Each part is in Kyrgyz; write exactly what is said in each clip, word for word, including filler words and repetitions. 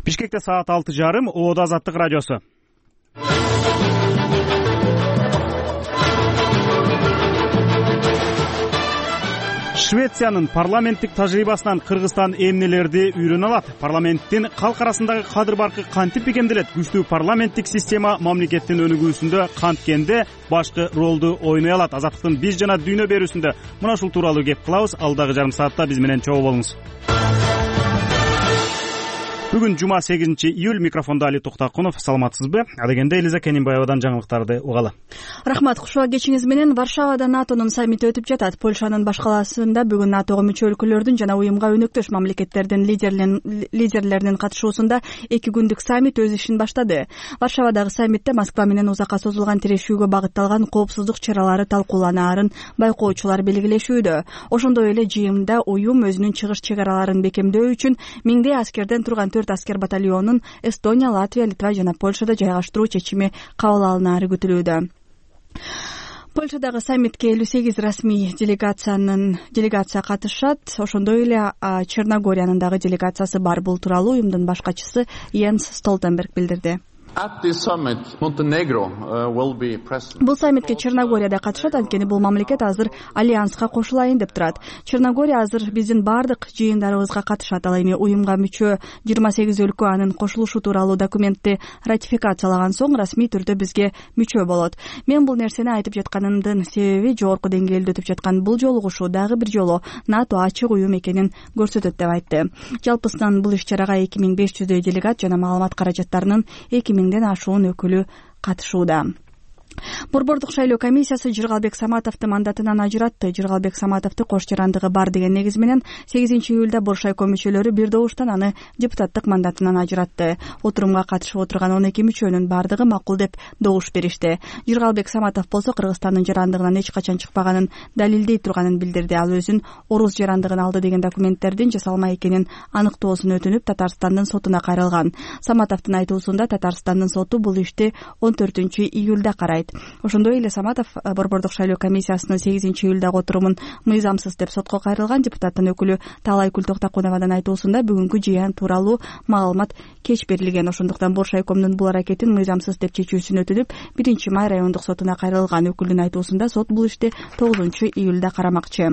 Бишкекте саат алты жарым. Оодо Азаттык радиосу. Швециянын парламенттик тажрыйбасынан Кыргызстан эмнелерди үйрөнө алат? Парламенттин калк арасындагы кадыр баркы кантип бекемделет? Күчтүү парламенттик система мамлекеттин өнүгүүсүндө канткенде башкы ролду ойной алат? Азаттыктын биз жана дүйнө берүүсүндө мына ушул тууралуу кеп кылабыз. Алдагы жарым саатта биз менен чогуу болуңуз. Бүгүн жума сегизинчи июль. Микрофондо Али Токтакунов. Саламатсызбы? Адегенде Элиза Кенинбаевадан жаңылыктарды угалы. Рахмат, кушуа кечиңиз менен. Варшавада натонун саммити өтүп жатат. Польшанын баш калаасында бүгүн натого мүчө өлкөлөрдүн жана уюмга өнөктөш мамлекеттердин лидерлеринин катышуусунда эки күндүк саммит өз ишин баштады. Варшавадагы саммитте Москва менен узакка созулган тирешүүгө багытталган коопсуздук чаралары талкууланаарын байкоочулар белгилешүүдө. Ошондой эле жыйында уюм өзүнүн чыгыш чек араларын бекемдөө үчүн миңдей аскерден турган төрт аскер батальонун Эстония, Латвия, Литва жана Польшада жайгаштыруу чечими кабыл алынаары күтүлүүдө. Польшадагы саммитке элүү сегиз расмий делегациянын делегация катышат. Ошондой эле Черногориянын дагы делегациясы бар. Бул тууралуу уюмдун баш катчысы Йенс Столтенберг билдирди. Бул саммитке Черногория да катышат, анткени бул мамлекет азыр альянска кошулайын деп турат. Черногория азыр биздин бардык жыйындарыбызга катышат. Ал эми уюмга мүчө жыйырма сегиз өлкө анын кошулушу тууралуу документти ратификациялаган соң расмий түрдө бизге мүчө болот. Мен бул нерсени айтып жатканымдын себеби жогорку деңгээлде өтүп жаткан бул жолугушуу дагы бир жолу НАТО ачык уюм экенин көрсөтөт деп айтты. Жалпысынан бул иш-чарага эки миң беш жүздөй делегат жана маалымат каражаттарынын эки миңден ашуун өкүлү катышууда. Борбордук шайлоо комиссиясы Жыргалбек Саматовду мандатынан ажыратты. Жыргалбек Саматовду кош жарандыгы бар деген негиз менен сегизинчи июлда Боршайком мүчөлөрү бир добуштан аны депутаттык мандатынан ажыратты. Отурумга катышып отурган он эки мүчөнүн бардыгы макул деп добуш беришти. Жыргалбек Саматов болсо Кыргызстандын жарандыгынан эч качан чыкпаганын далилдей турганын билдирди. Ал өзүн орус жарандыгын алды деген документтердин жасалма экенин аныктоосун өтүнүп Татарстандын сотуна кайрылган. Саматовдун айтуусунда Татарстандын соту бул ишти он төртүнчү июлда карайт. Ошондой эле Саматов Борбордук шайлоо комиссиясынын сегизинчи июлдагы отурумун мыйзамсыз деп сотко кайрылган. Депутаттын өкүлү Таалай Күлтоктакуновадын айтуусунда бүгүнкү жыйын тууралуу маалымат кеч берилген. Ошондуктан Боршайкомдун бул аракетин мыйзамсыз деп чечүүсүн өтүнүп биринчи май райондук сотуна кайрылган. Өкүлдүн айтуусунда сот бул ишти тогузунчу июлда карамакчы.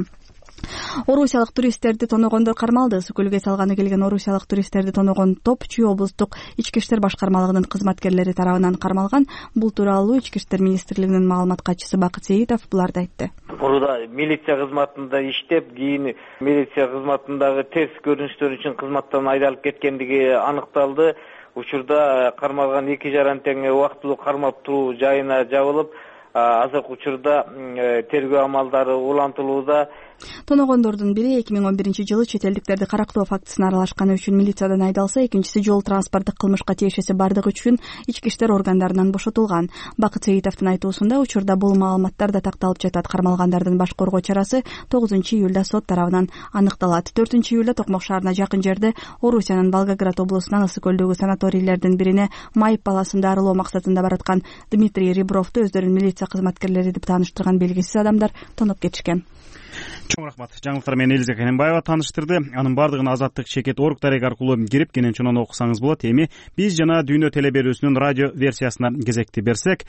Орусиялык туристтерди тоногондор кармалды. Сүкөлгө салганы келген орусиялык туристтерди тоногон топ Чүй облустук ички иштер башкармалыгынын кызматкерлери тарабынан кармалган. Бул тууралуу ички иштер министрлигинин маалымат катчысы Бакыт Сейитов буларды айтты. Мурда милиция кызматында иштеп, кийин милиция кызматындагы терс көрүнүштөр үчүн кызматтан айдалып кеткендиги аныкталды. Учурда кармалган эки жаран тең убактылуу кармап туруу жайына жабылып, азыркы учурда тергөө амалдары улантылууда. Тоногондордун бири эки миң он биринчи жылы чет элдиктерди карактоо фактысына аралашканы үчүн милициядан айдалса, экинчиси жол транспорттук кылмышка тиешеси бардыгы үчүн ички иштер органдарынан бошотулган. Бакыт Сейитовдун айтуусунда учурда бул маалыматтар да такталып жатат. Кармалгандардын баш коргоо чарасы тогузунчу июлда сот тарабынан аныкталат. төртүнчү июлда Токмок шаарына жакын жерде Орусиянын Волгоград облусунан Ысык көлдөгү санаторийлердин бирине майып баласын дарылоо максатында бараткан Дмитрий Ребровду өздөрүнүн милиция кызматкерлери деп тааныштырган белгисиз адамдар тоноп кетишкен. Чоң рахмат. Жаңылыктар менен Элиза Кенинбаева тааныштырды. Анын бардыгын Азаттык чекет орг дарек аркылуу кирип кенен чонон окусаңыз болот. Эми биз жана дүйнө теле берүүсүнүн радио версиясына кезекти берсек.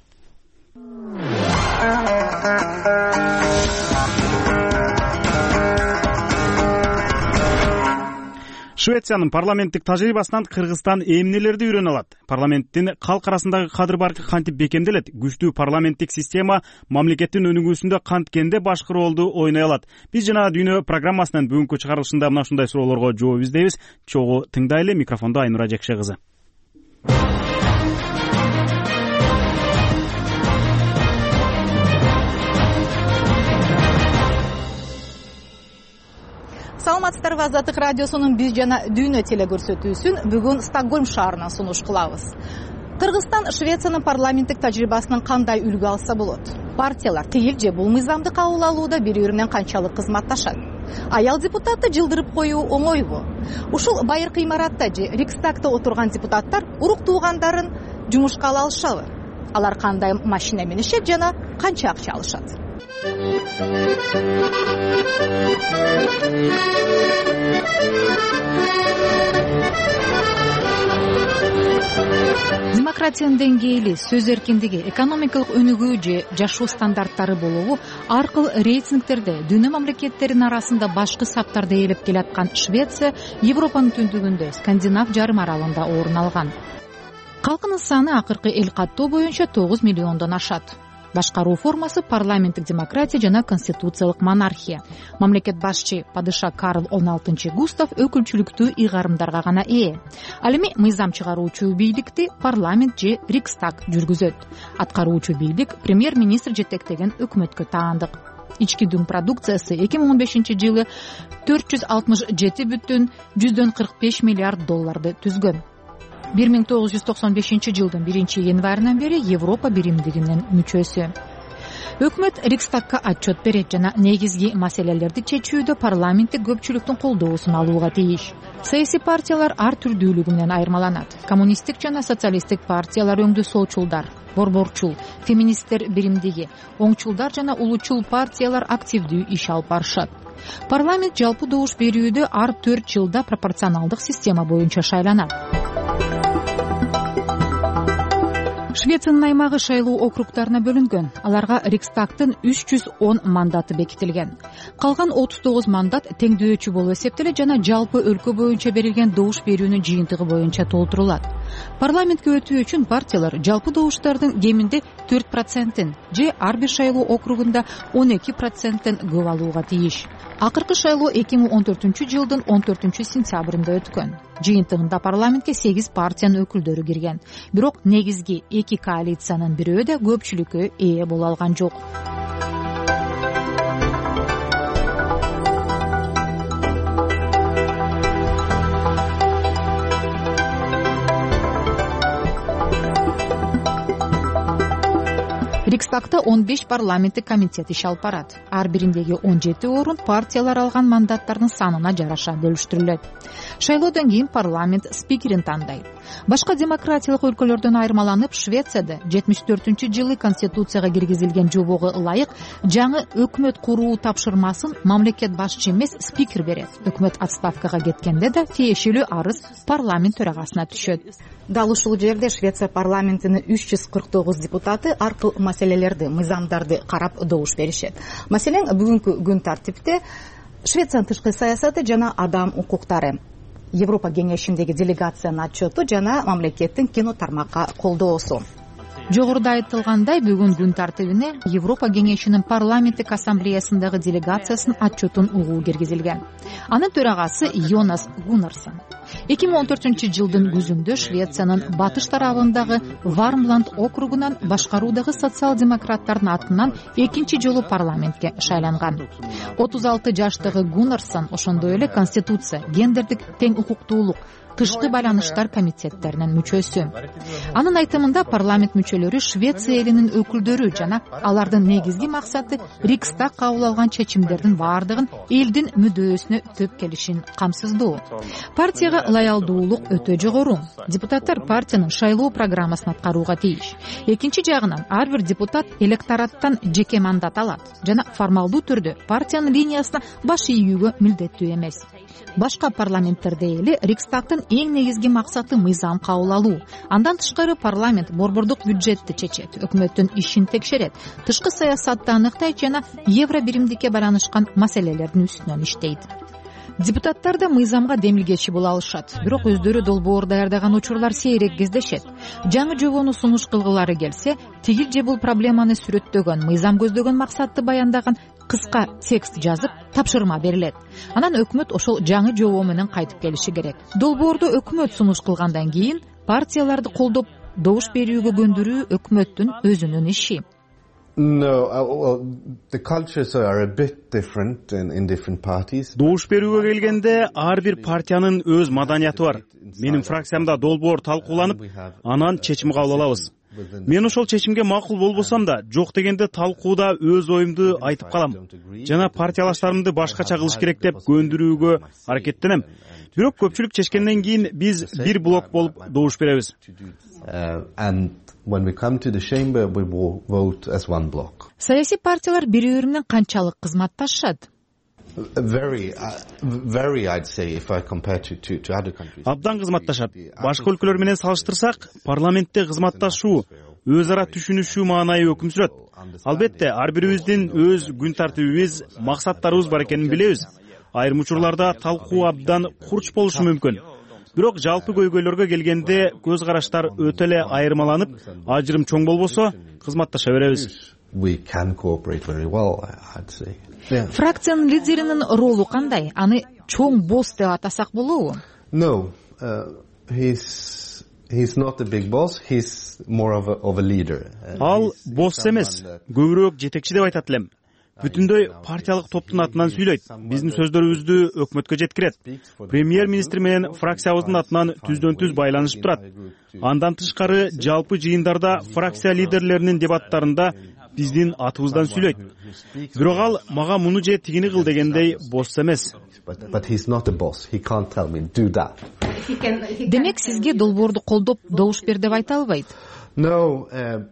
Швециянын парламенттик тажрыйбасынан Кыргызстан эмнелерди үйрөнө алат? Парламенттин калк арасындагы кадыр баркы кантип бекемделет? Күчтүү парламенттик система мамлекеттин өнүгүүсүндө канткенде башкы ролду ойной алат? Биз жана дүйнө программасынын бүгүнкү чыгарылышында мына ушундай суроолорго жооп издейбиз. Чогуу тыңдайлы. Микрофондо Айнура Жекше кызы. Саламатсыздарбы, Азаттык радиосунун биз жана дүйнө теле көрсөтүүсүн бүгүн Стокгольм шаарынан сунуш кылабыз. Кыргызстан Швециянын парламенттик тажрыйбасынан кандай үлгү алса болот? Партиялар тыйыл же бул мыйзамды кабыл алууда бири-бири менен канчалык кызматташат? Аял депутатты жылдырып коюу оңойбу? Ушул байыркы имаратта же Рикстагда отурган депутаттар урук туугандарын жумушка ала алышабы? Алар кандай машина минишет жана канча акча алышат? демократиянын деңгээли, сөз эркиндиги, экономикалык өнүгүү же жашоо стандарттары болобу ар кыл рейтингтерде дүйнө мамлекеттеринин арасында башкы саптарда ээлеп келаткан Швеция Европанын түндүгүндө Скандинав жарым аралында орун алган. Калкынын саны акыркы эл каттоо боюнча тогуз миллиондон ашат. Башкаруу формасы парламенттик демократия жана конституциялык монархия. Мамлекет башчы падыша Карл он алтынчы Густав өкүлчүлүктүү ыйгарымдарга гана ээ. Ал эми мыйзам чыгаруучу бийликти парламент же Рикстаг жүргүзөт. Аткаруучу бийлик премьер-министр жетектеген өкмөткө таандык. Ички дүң продукциясы эки миң он бешинчи жылы төрт жүз алтымыш жети бүтүн жүздөн кырк беш миллиард долларды түзгөн. бир миң тогуз жүз токсон бешинчи жылдын биринчи январынан бери Европа биримдигинин мүчөсү. Өкмөт Рикстагга отчет берет жана негизги маселелерди чечүүдө парламенттик көпчүлүктүн колдоосун алууга тийиш. Саясий партиялар ар түрдүүлүгү менен айырмаланат. Коммунисттик жана социалисттик партиялар өңдүү солчулдар, борборчул, феминисттер биримдиги, оңчулдар жана улучул партиялар активдүү иш алып барышат. Парламент жалпы добуш берүүдө ар төрт жылда пропорционалдык система боюнча шайланат. Швециянын аймагы шайлоо округтарына бөлүнгөн. Аларга Рикстагтын үч жүз он мандаты бекитилген. Калган отуз тогуз мандат теңдөөчү болуп эсептелет жана жалпы өлкө боюнча берилген добуш берүүнүн жыйынтыгы боюнча толтурулат. Парламентке өтүү үчүн партиялар жалпы добуштардын кеминде төрт процентин же ар бир шайлоо округунда он эки проценттен көп алууга тийиш. Акыркы шайлоо эки миң он төртүнчү жылдын он төртүнчү сентябрында өткөн. Жыйынтыгында парламентке сегиз партиянын өкүлдөрү кирген. Бирок негизги эки коалициянын бирөө да көпчүлүккө ээ боло алган жок. Рикстагта он беш парламенттик комитет иш алып барат. Ар бириндеги он жети орун партиялар алган мандаттардын санына жараша бөлүштүрүлөт. Шайлоодон кийин парламент спикерин тандайт. Башка демократиялык өлкөлөрдөн айырмаланып, Швецияда жетимиш төртүнчү жылы конституцияга киргизилген жобого ылайык жаңы өкмөт куруу тапшырмасын мамлекет башчы эмес спикер берет. Өкмөт отставкага кеткенде да тиешелүү арыз парламент төрагасына түшөт. Дал ушул жерде Швеция парламентинин үч жүз кырк тогуз депутаты ар кыл маселелерди, мыйзамдарды карап добуш беришет. Маселен, бүгүнкү күн тартипте Швециянын тышкы саясаты жана адам укуктары, Европа кеңешиндеги делегациянын отчету жана мамлекеттин кино тармакка колдоосу. Жогоруда айтылгандай, бүгүн күн тартибине Европа кеңешинин парламенттик ассамблеясындагы делегациясынын отчетун угуу киргизилген. Анын төрагасы Йонас Гуннарсон. эки миң он төртүнчү жылдын күзүндө Швециянын батыш тарабындагы Вармланд округунан башкаруудагы социал-демократтардын атынан экинчи жолу парламентке шайланган. отуз алты жаштагы Гуннарсон ошондой эле Конституция, гендердик тең укуктуулук, тышкы байланыштар комитеттеринин мүчөсү. Анын айтымында парламент мүчөлөрү Швеция элинин өкүлдөрү жана алардын негизги максаты Рикстаг кабыл алган чечимдердин баардыгын элдин мүдөөсүнө төп келишин камсыздоо. Партияга лоялдуулук өтө жогору. Депутаттар партиянын шайлоо программасын аткарууга тийиш. Экинчи жагынан ар бир депутат электораттан жеке мандат алат жана формалдуу түрдө партиянын линиясына баш ийүүгө милдеттүү эмес. Башка парламенттерде эле Рикстагтын эң негизги максаты мыйзам кабыл алуу. Андан тышкары парламент борбордук бюджетти чечет, өкмөттүн ишин текшерет, тышкы саясатты аныктайт жана евро биримдикке байланышкан маселелердин үстүнөн иштейт. Депутаттар да мыйзамга демилгечи боло алышат, бирок өздөрү долбоор даярдаган учурлар сейрек кездешет. Жаңы жобону сунуш кылгылары келсе, тигил же бул проблеманы сүрөттөгөн, мыйзам көздөгөн максатты баяндаган кыска текст жазып тапшырма берилет. Анан өкмөт ошол жаңы жобо менен кайтып келиши керек. Долбоорду өкмөт сунуш кылгандан кийин партияларды колдоп добуш берүүгө көндүрүү өкмөттүн өзүнүн иши. No, uh, well, the cultures are a bit different in, in different parties. Добуш берүүгө келгенде ар бир партиянын өз маданияты бар. Менин фракциямда долбоор талкууланып, анан чечим кабыл алабыз. Мен ошол чечимге макул болбосом да, жок дегенде талкууда өз оюмду айтып калам. Жана партиялаштарымды башкача кылыш керек деп көндүрүүгө аракеттенем. Бирок көпчүлүк чечкенден кийин биз бир блок болуп добуш беребиз. When we come to the chamber, we vote as one block. Саясий партиялар бири-биринен канчалык кызматташат? Very, uh, very, I'd say, if I compare to, to, to other countries. Абдан кызматташат. Башка өлкөлөр менен салыштырсак, парламентте кызматташуу, өз ара түшүнүшүү маанайы өкүм сүрөт. Албетте, ар бирибиздин өз күн тартибибиз, максаттарыбыз бар экенин билебиз. Айрым учурларда талкуу абдан курч болушу мүмкүн. Бирок жалпы көйгөйлөргө келгенде көз караштар өтө эле айырмаланып, ажырым чоң болбосо, кызматташа беребиз. We can cooperate very well, I'd say. Фракциянын лидеринин ролу кандай? Аны чоң босс деп атасак болобу? No, uh, he's he's not a big boss. He's more of a of a leader. Ал босс эмес, көбүрөөк жетекчи деп айтат элем. Бүтүндөй партиялык топтун атынан сүйлөйт. Биздин сөздөрүбүздү өкмөткө жеткирет. Премьер-министр менен фракциябыздын атынан түздөн түз байланышып турат. Андан тышкары жалпы жыйындарда фракция лидерлеринин дебаттарында биздин атыбыздан сүйлөйт. Бирок ал мага муну же тигини кыл дегендей босс эмес. But he's not a boss. He can't tell me do that. Демек сизге долбоорду колдоп добуш бер деп айта албайт? No, uh,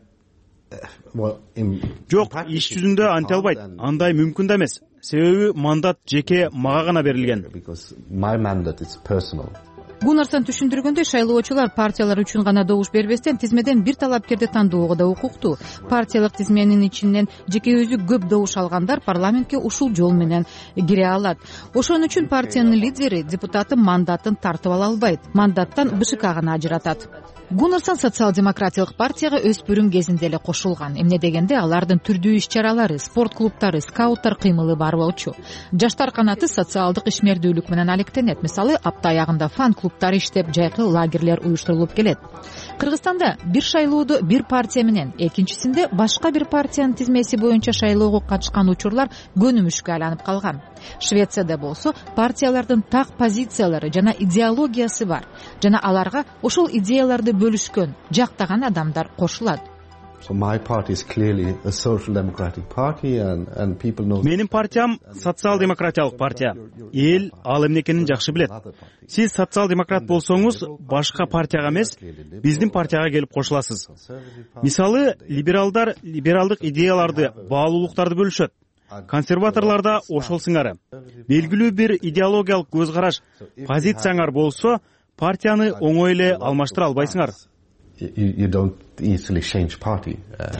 well, in Жок, иш жүзүндө анте албайт. Андай мүмкүн да эмес. Себеби мандат жеке мага гана берилген. Because my mandate is personal. Гунарсон түшүндүргөндөй, шайлоочулар партиялар үчүн гана добуш бербестен тизмеден бир талапкерди тандоого да укуктуу. Партиялык тизменин ичинен жеке өзү көп добуш алгандар парламентке ушул жол менен кире алат. Ошон үчүн партиянын лидери депутаты мандатын тартып ала албайт. Мандаттан БШК гана ажыратат. Гунарсон социал-демократиялык партияга өспүрүм кезинде эле кошулган. Эмне дегенде алардын түрдүү иш-чаралары, спорт клубтары, скауттар кыймылы бар болчу. Жаштар канаты социалдык ишмердүүлүк менен алектенет. Мисалы, апта аягында фан клубтары иштеп, жайкы лагерлер уюштурулуп келет. Кыргызстанда бир шайлоодо бир партия менен, экинчисинде башка бир партиянын тизмеси боюнча шайлоого катышкан учурлар көнүмүшкө айланып калган. Швецияда болсо партиялардын так позициялары жана идеологиясы бар. Жана аларга ошол идеяларды бөлүшкөн, жактаган адамдар кошулат. So my party is clearly a social democratic party and and people know. Менин партиям социал-демократиялык партия. Эл ал эмне экенин жакшы билет. Сиз социал-демократ болсоңуз, башка партияга эмес, биздин партияга келип кошуласыз. Мисалы, либералдар либералдык идеяларды, баалуулуктарды бөлүшөт. Консерваторлар да ошол сыңары. Белгилүү бир идеологиялык көз караш, позицияңар болсо, партияны оңой эле алмаштыра албайсыңар. You, you don't easily change party.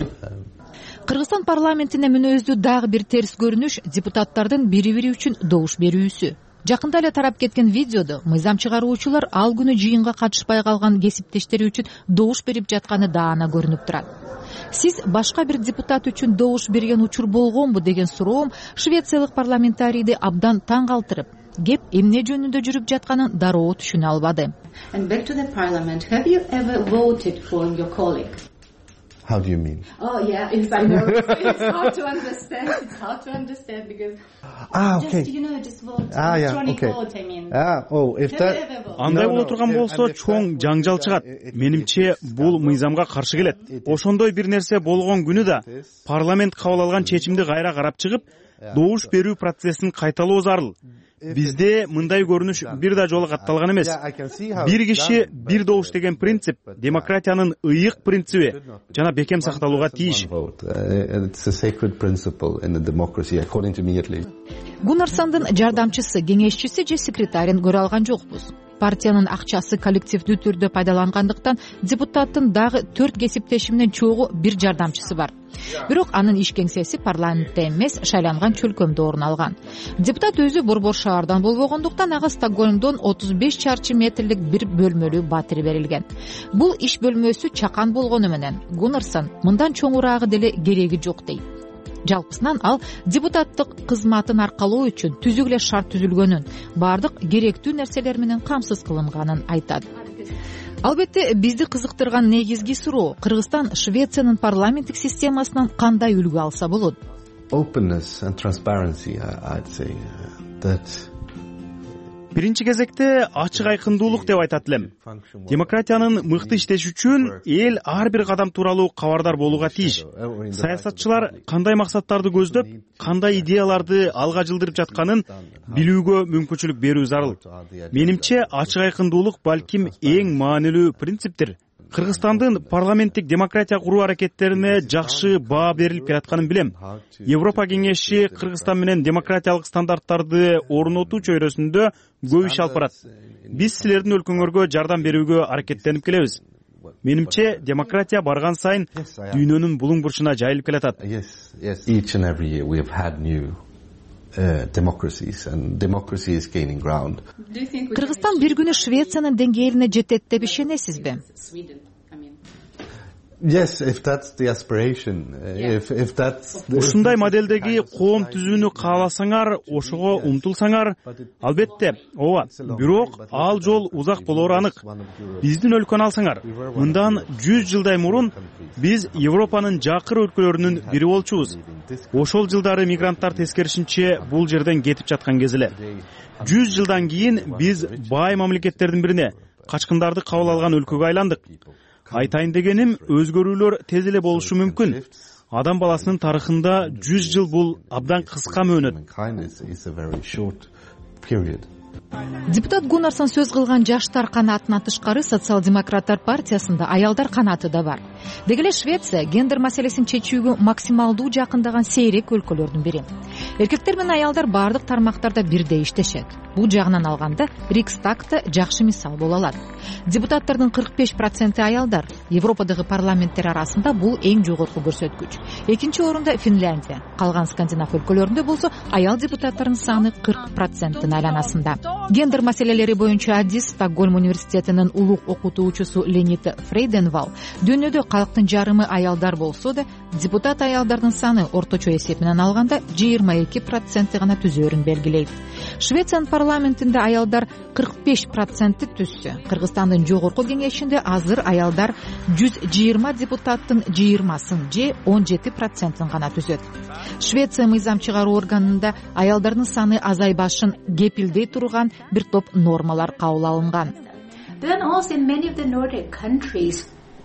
Кыргызстан парламентине мүнөздүү дагы бир терс көрүнүш депутаттардын бири-бири үчүн добуш берүүсү. Жакында эле тарап кеткен видеодо мыйзам чыгаруучулар ал күнү жыйынга катышпай калган кесиптештери үчүн добуш берип жатканы даана көрүнүп турат. Сиз башка бир депутат үчүн добуш берген учур болгонбу деген суроом швециялык парламентарийди абдан таң калтырып, кеп эмне жөнүндө жүрүп жатканын дароо түшүнө албады. And back to the parliament, have you ever voted for your colleague? How do you mean? Oh yeah, it's, I know. It's hard to understand. It's hard to understand because ah, okay. just, you know, just vote. Ah, yeah, electronic okay. vote, I mean. Ah, oh, if Have you that... ever voted? Андай боло турган болсо чоң жаңжал чыгат. Менимче бул мыйзамга каршы келет. Ошондой бир нерсе болгон күнү да парламент кабыл алган чечимди кайра карап чыгып, добуш берүү процессин кайталоо зарыл. Бизде мындай көрүнүш бир да жолу катталган эмес. Бир киши бир добуш деген принцип демократиянын ыйык принциби жана бекем сакталууга тийиш. It's a sacred principle in a democracy, according to me at least. Гунарсондун жардамчысы, кеңешчиси же секретарин көрө алган жокпуз. Партиянын акчасы коллективдүү түрдө пайдалангандыктан депутаттын дагы төрт кесиптешимден чогуу бир жардамчысы бар. Бирок анын иш кеңсеси парламентте эмес, шайланган чөлкөмдө орун алган. Депутат өзү борбор шаардан болбогондуктан ага Стокгольмдон отуз беш чарчы метрлик бир бөлмөлүү батир берилген. Бул иш бөлмөсү чакан болгону менен Гунарсон мындан чоңураагы деле кереги жок дейт. Жалпысынан ал депутаттык кызматын аркалоо үчүн түзүк эле шарт түзүлгөнүн, бардык керектүү нерселер менен камсыз кылынганын айтат. Албетте, бизди кызыктырган негизги суроо Кыргызстан Швециянын парламенттик системасынан кандай үлгү алса болот? Openness and transparency, I'd say that. Биринчи кезекте ачык айкындуулук деп айтат элем. Демократиянын мыкты иштеши үчүн эл ар бир кадам тууралуу кабардар болууга тийиш. Саясатчылар кандай максаттарды көздөп, кандай идеяларды алга жылдырып жатканын билүүгө мүмкүнчүлүк берүү зарыл. Менимче ачык айкындуулук балким эң маанилүү принциптир. Кыргызстандын парламенттик демократия куруу аракеттерине жакшы баа берилип келатканын билем. Европа кеңеши Кыргызстан менен демократиялык стандарттарды орнотуу чөйрөсүндө көп иш алып барат. Биз силердин өлкөңөргө жардам берүүгө аракеттенип келебиз. Менимче демократия барган сайын дүйнөнүн булуң бурчуна жайылып келатат. Кыргызстан бир күнү Швециянын деңгээлине жетет деп ишенесизби? Yes, if that's the aspiration, if if that's ушундай моделдеги коом түзүүнү кааласаңар, ошого умтулсаңар, албетте, ооба. Бирок ал жол узак болору анык. Биздин өлкөнү алсаңар, мындан жүз жылдай мурун биз Европанын жакыр өлкөлөрүнүн бири болчубуз. Ошол жылдары мигранттар тескерисинче бул жерден кетип жаткан кез эле. жүз жылдан кийин биз бай мамлекеттердин бирине, качкындарды кабыл алган өлкөгө айландык. Айтайын дегеним, өзгөрүүлөр тез эле болушу мүмкүн. Адам баласынын тарыхында жүз жыл бул абдан кыска мөөнөт. Депутат Гуннарсон сөз кылган жаштар канатынан тышкары социал-демократтар партиясында аялдар канаты да бар. Деги эле Швеция гендер маселесин чечүүгө максималдуу жакындаган сейрек өлкөлөрдүн бири. Эркектер менен аялдар бардык тармактарда бирдей иштешет. Бул жагынан алганда Рикстагта жакшы мисал боло алат. Депутаттардын кырк беш проценти аялдар. Европадагы парламенттер арасында бул эң жогорку көрсөткүч. Экинчи орунда Финляндия. Калган скандинав өлкөлөрүндө болсо аял депутаттардын саны кырк проценттин айланасында. Гендер маселелери боюнча адис Стокгольм университетинин улук окутуучусу Ленит Фрейденвал дүйнөдө калктын жарымы аялдар болсо да, депутат аялдардын саны орточо эсеп менен алганда жыйырма эки проценти гана түзөөрүн белгилейт. Швециянын парламентинде аялдар кырк беш проценти түзсө, Кыргызстандын жогорку кеңешинде азыр аялдар жүз жыйырма депутаттын жыйырмасын же он жети процентин гана түзөт. Швеция мыйзам чыгаруу органында аялдардын саны азайбашын кепилдей турган бир топ нормалар кабыл алынган. Then also in many of the Nordic countries,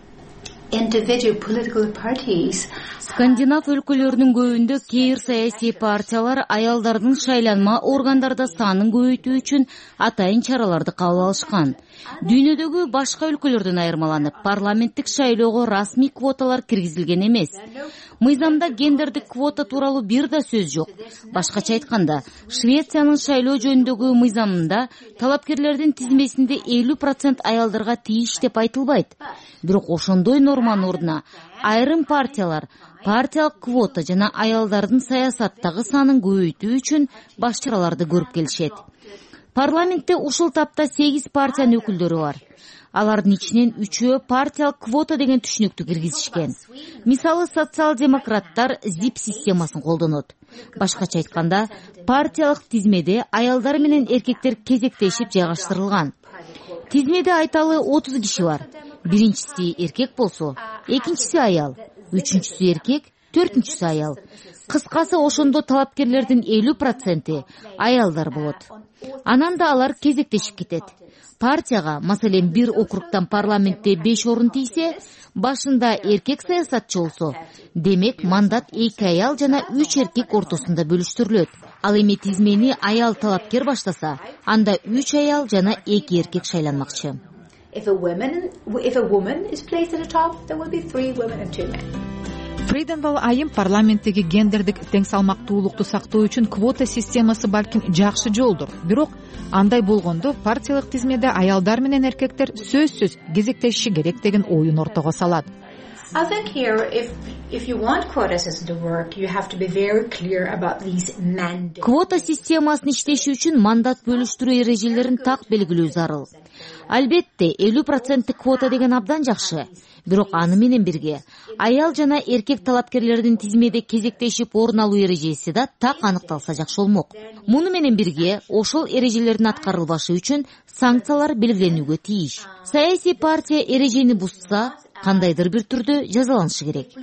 individual political parties. Скандинав өлкөлөрүнүн көбүндө кейир саясий партиялар аялдардын шайланма органдарда санын көбөйтүү үчүн атайын чараларды кабыл алышкан. Дүйнөдөгү башка өлкөлөрдөн айырмаланып, парламенттик шайлоого расмий квоталар киргизилген эмес. Мыйзамда гендердик квота тууралуу бир да сөз жок. Башкача айтканда, Швециянын шайлоо жөнүндөгү мыйзамында талапкерлердин тизмесинде элүү процент аялдарга тийиш деп айтылбайт. Бирок ошондой норманын ордуна айрым партиялар партиялык квота жана аялдардын саясаттагы санын көбөйтүү үчүн баш чараларды көрүп келишет. Парламентте ушул тапта сегиз партиянын өкүлдөрү бар. Алардын ичинен үчөө партиялык квота деген түшүнүктү киргизишкен. Мисалы, социал-демократтар зип системасын колдонот. Башкача айтканда, партиялык тизмеде аялдар менен эркектер кезектешип жайгаштырылган. Тизмеде айталы отуз киши бар. Биринчиси эркек болсо, экинчиси аял, үчүнчүсү эркек, төртүнчүсү аял. Кыскасы, ошондо талапкерлердин элүү проценти аялдар болот. Анан да алар кезектешип кетет. Партияга, маселен, бир округтан парламентте беш орун тийсе, башында эркек саясатчы болсо, демек мандат эки аял жана үч эркек ортосунда бөлүштүрүлөт. Ал эми тизмени аял талапкер баштаса, анда үч аял жана эки эркек шайланмакчы. If a woman, if a woman is placed at the top, there will be three women and two men. Фрейденвал айым парламенттеги гендердик тең салмактуулукту сактоо үчүн квота системасы балким жакшы жолдур. Бирок андай болгондо партиялык тизмеде аялдар менен эркектер сөзсүз кезектешиши керек деген оюн ортого салат. I think here, if if you want quota system to work, you have to be very clear about these mandates. Квота системасын иштеши үчүн мандат бөлүштүрүү эрежелерин так белгилөө зарыл. Албетте, элүү проценттик квота деген абдан жакшы. Бирок аны менен бирге аял жана эркек талапкерлердин тизмеде кезектешип орун алуу эрежеси да так аныкталса жакшы болмок. Муну менен бирге ошол эрежелердин аткарылбашы үчүн санкциялар белгиленүүгө тийиш. Саясий партия эрежени бузса, кандайдыр бир түрдө жазаланышы керек.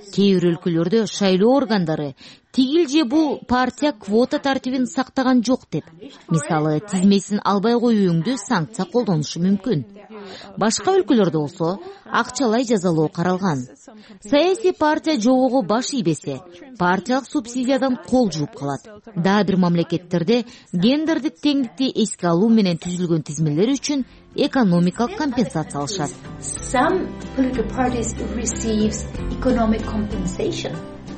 кээ бир өлкөлөрдө шайлоо органдары тигил же бул партия квота тартибин сактаган жок деп, мисалы тизмесин албай коюуңду санкция колдонушу мүмкүн. Башка өлкөлөрдө болсо акчалай жазалоо каралган. Саясий партия жобого баш ийбесе, партиялык субсидиядан кол жууп калат. Дагы бир мамлекеттерде гендердик теңдикти эске алуу менен түзүлгөн тизмелер үчүн экономикалык компенсация алышат. Some political parties receives economic compensation.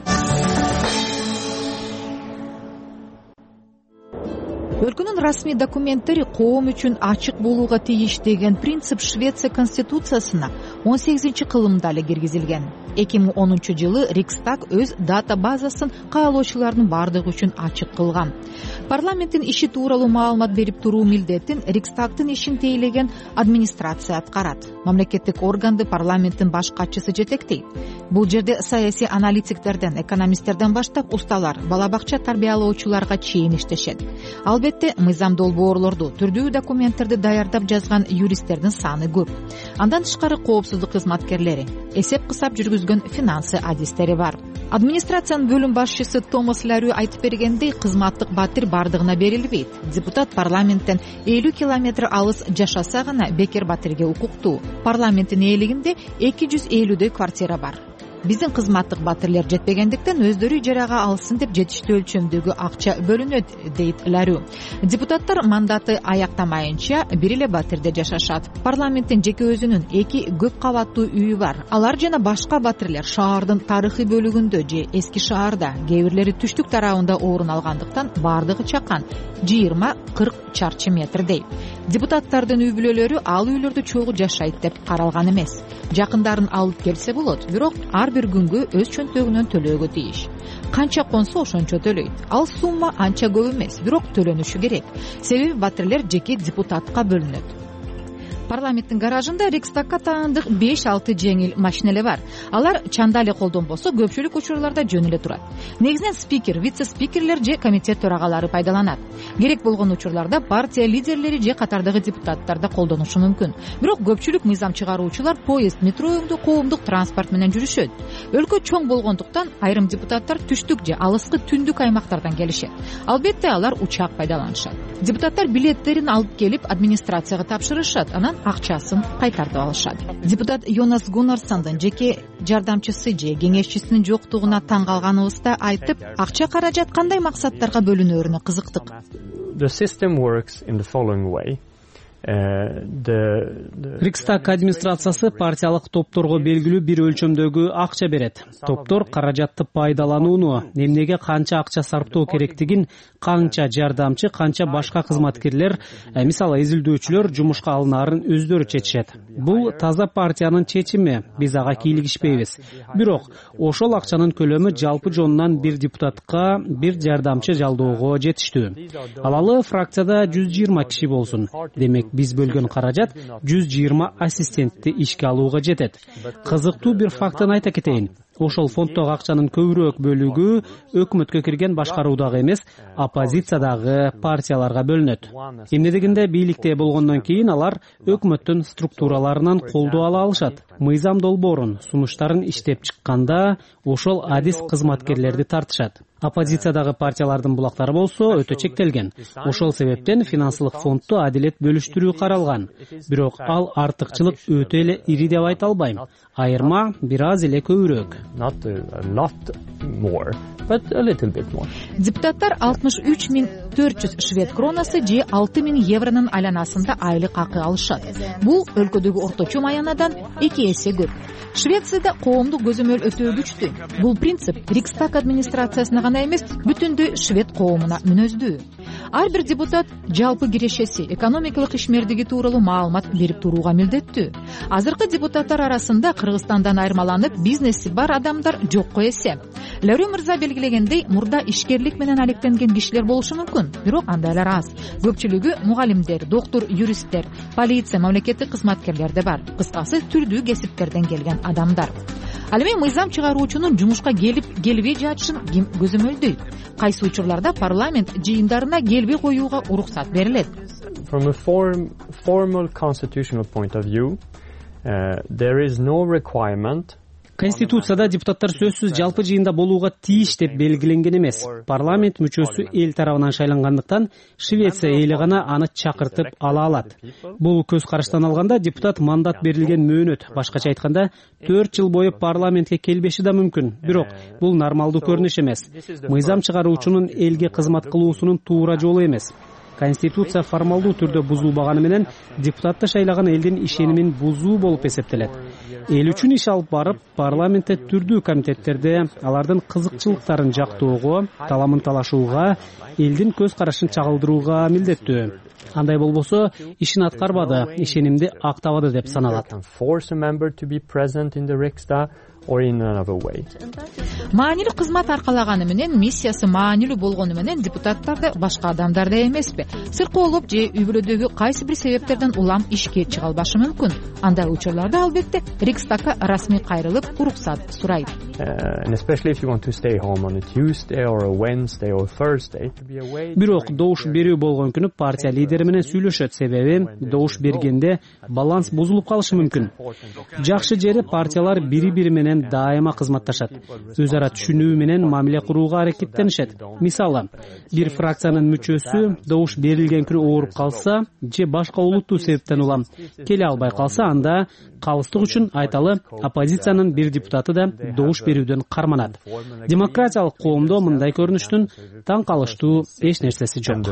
Өлкөнүн расмий документтери коом үчүн ачык болууга тийиш деген принцип Швеция конституциясына он сегизинчи кылымда эле киргизилген. эки миң онунчу жылы Рикстаг өз дата базасын каалоочулардын бардыгы үчүн ачык кылган. Парламенттин иши тууралуу маалымат берип туруу милдетин Рикстагдын ишин тейлеген администрация аткарат. Мамлекеттик органды парламенттин баш катчысы жетектейт. Бул жерде саясий аналитиктерден, экономисттерден баштап усталар, бала бакча тарбиялоочуларга чейин иштешет. Албетте, мыйзам долбоорлорду, түрдүү документтерди даярдап жазган юристтердин саны көп. Андан тышкары коопсуздук кызматкерлери, эсеп кысап жүргүзгөн финансы адистери бар. Администрациянын бөлүм башчысы Томас Ларю айтып бергендей, кызматтык батир бардыгына берилбейт. Депутат парламенттен элүү километр алыс жашаса гана бекер батирге укуктуу. Парламенттин ээлигинде эки жүз элүүдөй квартира бар. Биздин кызматтык батирлер жетпегендиктен өздөрү ижарага алсын деп жетиштүү өлчөмдөгү акча бөлүнөт, дейт Ларю. Депутаттар мандаты аяктамайынча бир эле батирде жашашат. Парламенттин жеке өзүнүн эки көп кабаттуу үйү бар. Алар жана башка батирлер шаардын тарыхый бөлүгүндө же эски шаарда, кээ бирлери түштүк тарабында орун алгандыктан бардыгы чакан жыйырма кырк чарчы метрдей. Депутаттардын үй бүлөлөрү ал үйлөрдө чогуу жашайт деп каралган эмес. Жакындарын алып келсе болот, бирок ар бир күнгө өз чөнтөгүнөн төлөөгө тийиш. Канча консо ошончо төлөйт. Ал сумма анча көп эмес, бирок төлөнүшү керек. Себеби батирлер жеке депутатка бөлүнөт. Парламенттин гаражында Рикстагга таандык беш алты жеңил машинелер бар. Алар чанда эле колдонбосо, көпчүлүк учурларда жөн эле турат. Негизинен спикер, вице-спикерлер же комитет төрагалары пайдаланат. Керек болгон учурларда партия лидерлери же катардагы депутаттар да колдонушу мүмкүн. Бирок көпчүлүк мыйзам чыгаруучулар поезд, метро өңдүү коомдук транспорт менен жүрүшөт. Өлкө чоң болгондуктан айрым депутаттар түштүк же алыскы түндүк аймактардан келишет. Албетте, алар учак пайдаланышат. Депутаттар билеттерин алып келип администрацияга тапшырышат, анан акчасын кайтартып алышат. Депутат Йонас Гуннарсондун жеке жардамчысы же кеңешчисинин жоктугуна таң калганыбызда айтып, акча каражат кандай максаттарга бөлүнөөрүнө кызыктык. The system works in the following way. Рикстаг администрациясы партиялык топторго белгилүү бир өлчөмдөгү акча берет. Топтор каражатты пайдаланууну, эмнеге канча акча сарптоо керектигин, канча жардамчы, канча башка кызматкерлер, мисалы изилдөөчүлөр жумушка алынаарын өздөрү чечишет. Бул таза партиянын чечими, биз ага кийлигишпейбиз. Бирок ошол акчанын көлөмү жалпы жонунан бир депутатка бир жардамчы жалдоого жетиштүү. Алалы фракцияда жүз жыйырма киши болсун. Демек биз бөлгөн каражат жүз жыйырма ассистентти ишке алууга жетет. Кызыктуу бир фактын айта кетейин. Ошол фонддогу акчанын көбүрөөк бөлүгү өкмөткө кирген башкаруудагы эмес, оппозициядагы партияларга бөлүнөт. Эмне дегенде бийликте болгондон кийин алар өкмөттүн структураларынан колдоо ала алышат. Мыйзам долбоорун, сунуштарын иштеп чыкканда ошол адис кызматкерлерди тартышат. Оппозициядагы партиялардын булактары болсо өтө чектелген. Ошол себептен финансылык фондду адилет бөлүштүрүү каралган. Бирок ал артыкчылык өтө эле ири деп айта албайм. Айырма бир аз эле көбүрөөк. Депутаттар алтымыш үч миң төрт жүз швед кронасы же алты миң евронун айланасында айлык акы алышат. Бул өлкөдөгү орточо маянадан эки эсе көп. Швецияда коомдук көзөмөл өтө күчтүү. Бул принцип Рикстаг администрациясына гана эмес, бүтүндөй швед коомуна мүнөздүү. Ар бир депутат жалпы кирешеси, экономикалык ишмердиги тууралуу маалымат берип турууга милдеттүү. Азыркы депутаттар арасында Кыргызстандан айырмаланып бизнеси бар адамдар жокко эсе. Лөрү мырза белгилегендей, мурда ишкерлик менен алектенген кишилер болушу мүмкүн, бирок андайлар аз. Көпчүлүгү мугалимдер, доктур, юристтер, полиция, мамлекеттик кызматкерлер да бар. Кыскасы, түрдүү кесиптерден келген адамдар. Ал эми мыйзам чыгаруучунун жумушка келип, келбей жатышын ким көзөмөлдөйт? Кайсы учурларда парламент жыйындарына келбей коюуга уруксат берилет? From a form, formal constitutional point of view, uh, there is no requirement Конституцияда депутаттар сөзсүз жалпы жыйында болууга тийиш деп белгиленген эмес. Парламент мүчөсү эл тарабынан шайлангандыктан Швеция эли гана аны чакыртып ала алат. Бул көз караштан алганда депутат мандат берилген мөөнөт, башкача айтканда төрт жыл бою парламентке келбеши да мүмкүн. Бирок бул нормалдуу көрүнүш эмес. Мыйзам чыгаруучунун элге кызмат кылуусунун туура жолу эмес. Конституция формалдуу түрдө бузулбаганы менен депутатты шайлаган элдин ишенимин бузуу болуп эсептелет. Эл үчүн иш алып барып, парламентте түрдүү комитеттерде алардын кызыкчылыктарын жактоого, таламын талашууга, элдин көз карашын чагылдырууга милдеттүү. Андай болбосо, ишин аткарбады, ишенимди актабады деп саналат. Маанилүү кызмат аркалаганы менен, миссиясы маанилүү болгону менен депутаттар да башка адамдар да эмеспи. Сыркоолоп же үй-бүлөдөгү кайсы бир себептерден улам ишке чыга албашы мүмкүн. Андай учурларда албетте Рикстагга расмий кайрылып, уруксат сурайт. Бирок добуш берүү болгон күнү партия лидери менен сүйлөшөт, себеби добуш бергенде баланс бузулуп калышы мүмкүн. Жакшы жери партиялар бири-бири менен дайыма кызматташат. Өз ара түшүнүү менен мамиле курууга аракеттенишет. Мисалы, бир фракциянын мүчөсү добуш берилген күнү ооруп калса, же башка олуттуу себептен улам келе албай калса, анда калыстык үчүн айталы, оппозициянын бир депутаты да добуш берүүдөн карманат. Демократиялык коомдо мындай көрүнүштүн таң калыштуу эч нерсеси жок.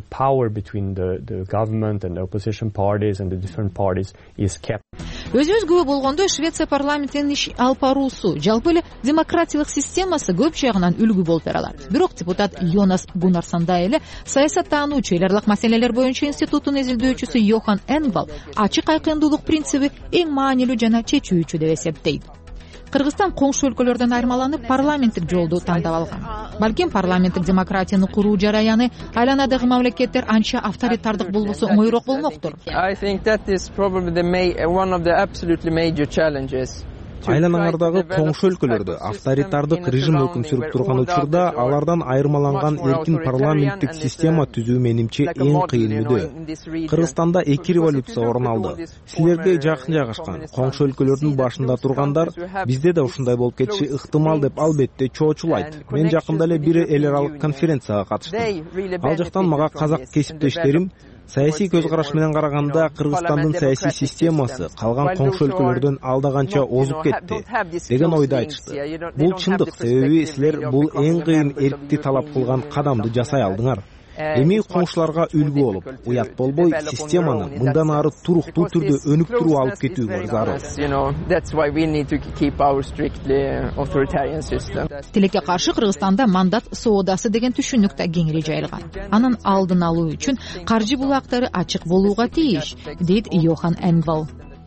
Өзүбүз күбө болгондо Швеция парламентинин иш алып баруусу, жалпы эле демократиялык системасы көп жагынан үлгү болуп бера алат. Бирок депутат Йонас Гуннарсондай эле саясаттануучу, эл аралык маселелер боюнча институттун изилдөөчүсү Йохан Энгвал ачык айкындуулук принциби эң маанилүү жана чечүүчү деп эсептейт. Кыргызстан коңшу өлкөлөрдөн айырмаланып парламенттик жолду тандап алган. Балким парламенттик демократияны куруу жараяны айланадагы мамлекеттер анча авторитардык болбосо оңойрок болмоктур. Айланаңардагы коңшу өлкөлөрдө авторитардык режим өкүм сүрүп турган учурда алардан айырмаланган эркин парламенттик система түзүү менимче эң кыйын мүдөө. Кыргызстанда эки революция орун алды. Силерге жакын жайгашкан коңшу өлкөлөрдүн башында тургандар бизде да ушундай болуп кетиши ыктымал деп албетте чоочулайт. Мен жакында эле бир эл аралык конференцияга катыштым. Ал жактан мага казак кесиптештерим саясий көз караш менен караганда Кыргызстандын саясий системасы калган коңшу өлкөлөрдөн алда канча озуп кетти деген ойду айтышты. Бул чындык, себеби силер бул эң кыйын эркти талап кылган кадамды жасай алдыңар. Эми коңшуларга үлгү болуп, уят болбой, системаны мындан ары туруктуу түрдө өнүктүрүп алып кетүүгө зарыл. Тилекке каршы Кыргызстанда мандат соодасы деген түшүнүк да кеңири жайылган. Анын алдын алуу үчүн каржы булактары ачык болууга тийиш, дейт Йохан Энгвал.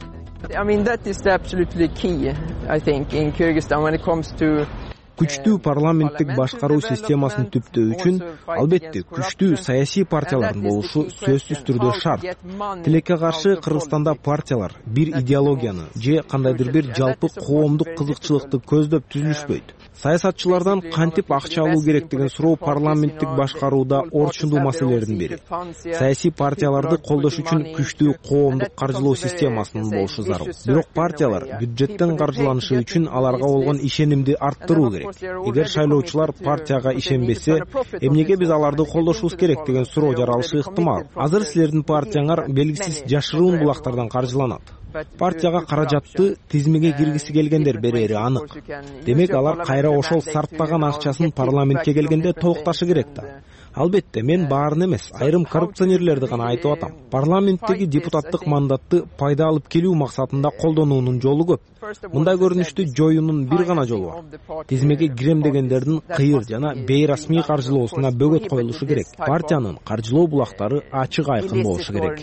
Күчтүү парламенттик башкаруу системасын түптөө үчүн албетте күчтүү саясий партиялардын болушу сөзсүз түрдө шарт. Тилекке каршы Кыргызстанда партиялар бир идеологияны же кандайдыр бир жалпы коомдук кызыкчылыкты көздөп түзүлүшпөйт. Саясатчылардан кантип акча алуу керек деген суроо парламенттик башкарууда орчундуу маселелердин бири. Саясий партияларды колдош үчүн күчтүү коомдук каржылоо системасынын болушу зарыл. Бирок партиялар бюджеттен каржыланышы үчүн аларга болгон ишенимди арттыруу керек. Эгер шайлоочулар партияга ишенбесе, эмнеге биз аларды колдошубуз керек деген суроо жаралышы ыктымал. Азыр силердин партияңар белгисиз жашыруун булактардан каржыланат. Партияга каражатты тизмеге киргиси келгендер берери анык. Демек алар кайра ошол сарптаган акчасын парламентке келгенде толукташы керек да. Албетте мен баарын эмес, айрым коррупционерлерди гана айтып атам. Парламенттеги депутаттык мандатты пайда алып келүү максатында колдонуунун жолу көп. Мындай көрүнүштү жоюунун бир гана жолу бар. Тизмеге кирем дегендердин кыйыр жана бейрасмий каржылоосуна бөгөт коюлушу керек. Партиянын каржылоо булактары ачык айкын болушу керек.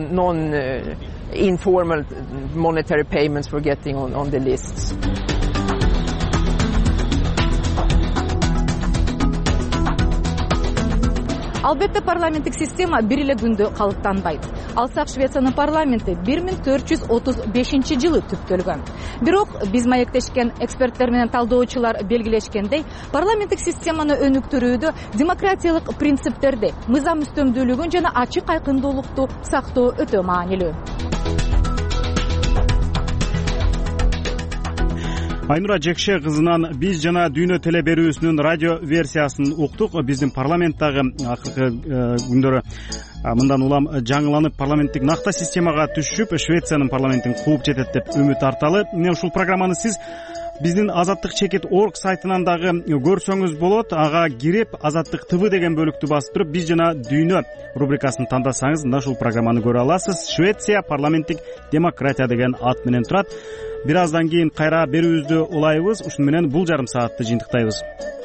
Informal monetary payments for getting on, on the lists. Албетте парламенттик система бир эле күндө калыптанбайт. Алсак Швециянын парламенти бир миң төрт жүз отуз бешинчи жылы түптөлгөн. Бирок биз маектешкен эксперттер менен талдоочулар белгилешкендей, парламенттик системаны өнүктүрүүдө демократиялык принциптерди, мыйзам үстөмдүүлүгүн жана ачык айкындуулукту сактоо өтө маанилүү. Айнура Жекше кызынан биз жана дүйнө теле берүүсүнүн радио версиясын уктук. Биздин парламенттагы акыркы күндөрү мындан улам жаңыланып парламенттик накта системага түшүп, Швециянын парламентин кууп жетет деп үмүт арталы. Мына ушул программаны сиз биздин азаттык чекит орг сайтынан дагы көрсөңүз болот. Ага кирип азаттык тв деген бөлүктү басып туруп биз жана дүйнө рубрикасын тандасаңыз мына ушул программаны көрө аласыз. Швеция парламенттик демократия деген ат менен турат. Бир аздан кийин кайра берүүбүздү улайбыз. Ушуну менен бул жарым саатты жыйынтыктайбыз.